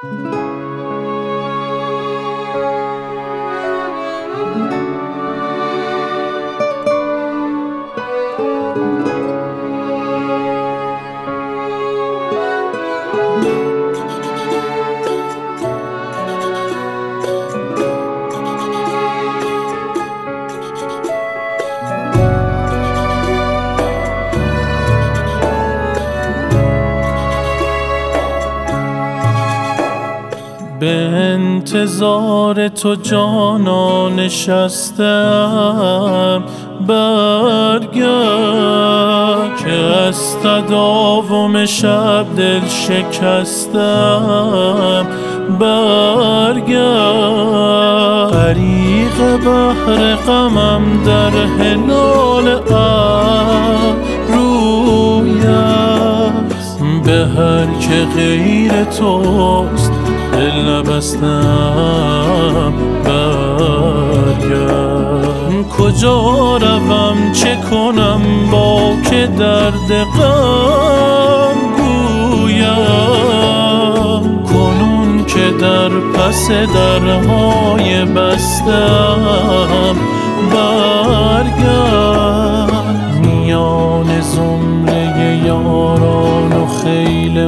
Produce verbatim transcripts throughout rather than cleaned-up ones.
به انتظار تو جانا نشستم، برگرد که از تداوم شب دل شکستم، برگرد. غریق بحر غمم در هلال ابرویست، به هر که غیر توست دل نبستم، برگرد. کجا روم چه کنم با که درد غم گویم، کنون که در پس درهای بستم، برگرد. میان زمره یاران و خیل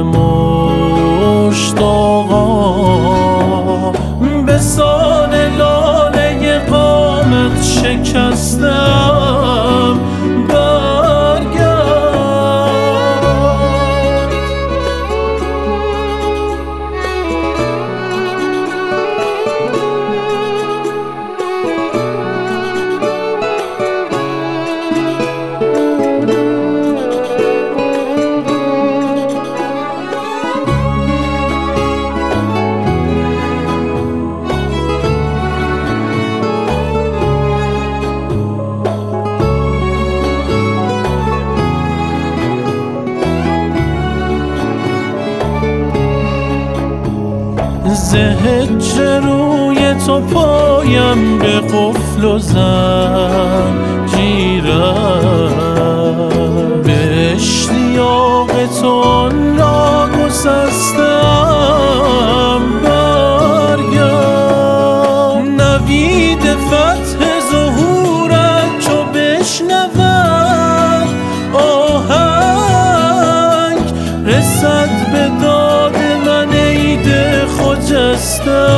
مشتاقان به سان لاله قامت شکستم، برگرد. ز هجر روی تو پایم به قفل و زنجیرم، به اشتیاق تو ناگسستم، برگرد. نوید فتح ظهورت چو بشنود آهنگ، رسد به داد من عید خجسته،